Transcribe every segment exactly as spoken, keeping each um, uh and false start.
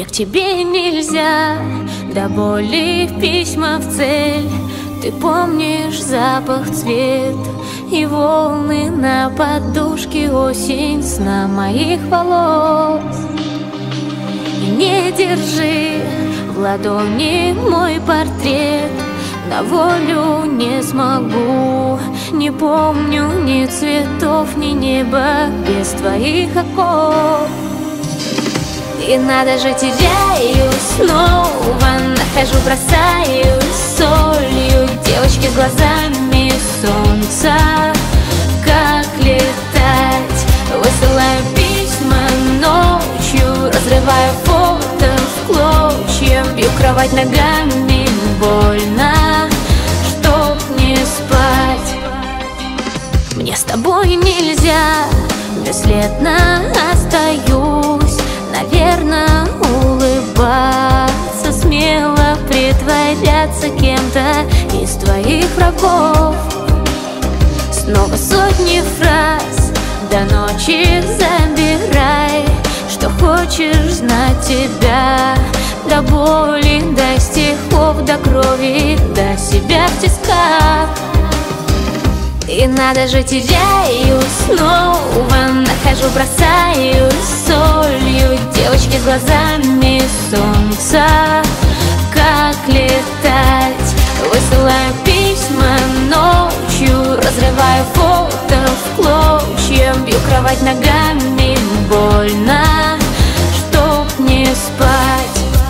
мне к тебе нельзя, до боли письма в цель. Ты помнишь запах, цвет и волны на подушке, осень сна моих волос. И не держи в ладони мой портрет, на волю не смогу. Не помню ни цветов, ни неба без твоих оков. И надо же, теряюсь снова, нахожу, бросаюсь солью. Девочки с глазами солнца, как летать? Высылаю письма ночью, разрываю фото в клочья. Бью кровать ногами, больно, чтоб не спать. Мне с тобой нельзя, бесследно остаюсь. Наверное, улыбаться, смело притворяться кем-то из твоих врагов. Снова сотни фраз, до ночи забирай. Что хочешь знать тебя, до боли, до стихов, до крови, до себя в тисках. И надо же, теряюсь снова, нахожу, бросаюсь солью. Девочки с глазами солнца, как летать? Высылаю письма ночью, разрываю фото в клочья. Бью кровать ногами, больно, чтоб не спать.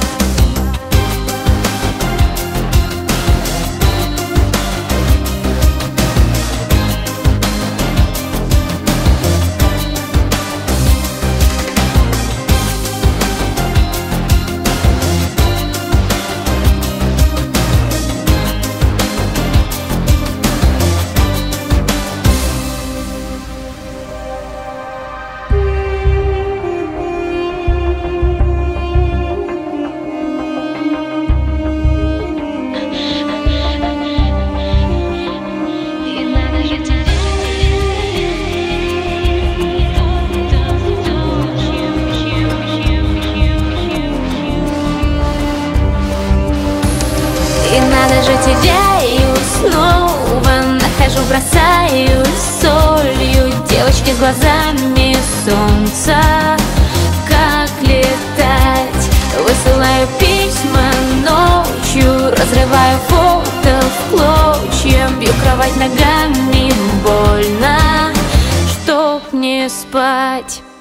И надо же, теряюсь снова, нахожу, бросаюсь солью. Девочки с глазами солнца, как летать? Высылаю письма ночью, разрываю фото в клочья. Бью кровать ногами, больно, чтоб не спать.